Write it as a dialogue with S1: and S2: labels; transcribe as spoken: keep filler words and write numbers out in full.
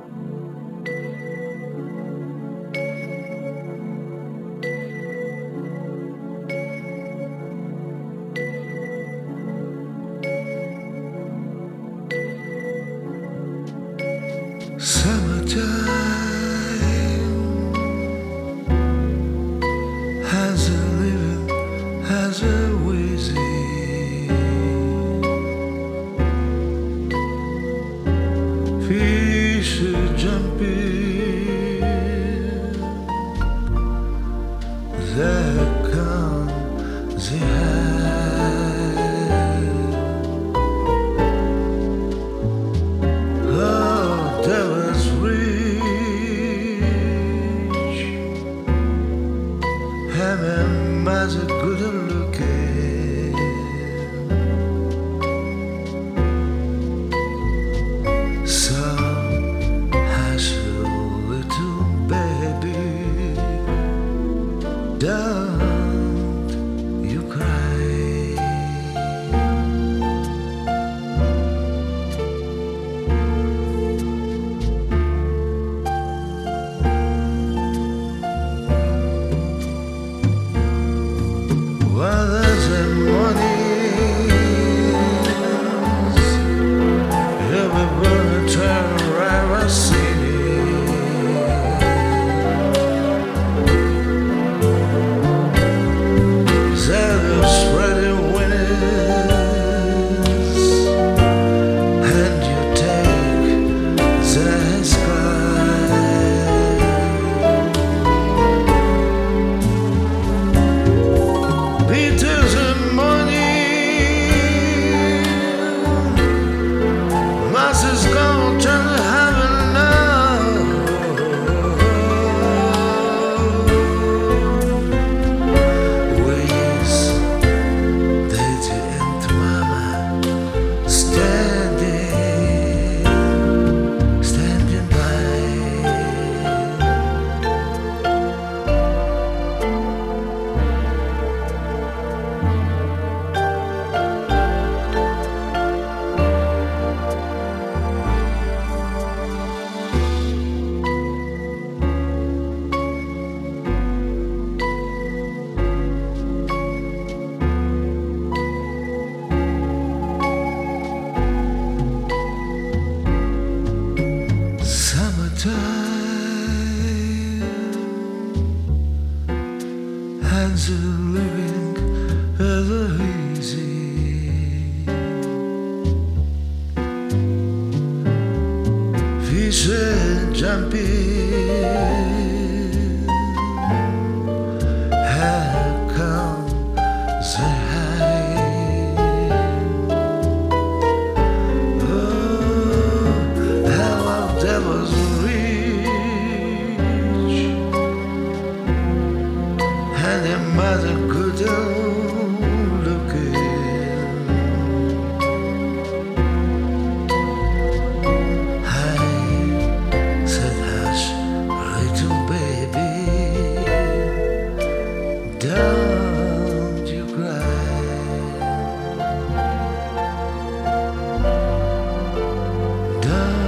S1: Summertime has a living, has a wheezy. Fish are jumping, there come the high. Oh, there was rich, having miles of good looking. So hush, little baby, don't you cry. Well, there's a mornings, everybody turn around and see me. They're spreading wings, and you take the sky. Peter's and morning, masses gonna turn to heaven now. Ways they to into mama, standing, standing by. Summertime hands are living ever easy. Fish are jumping, how come the high? Oh, how our devils reach, and their mother good looking. I said, hush, little baby, don't you cry. Don't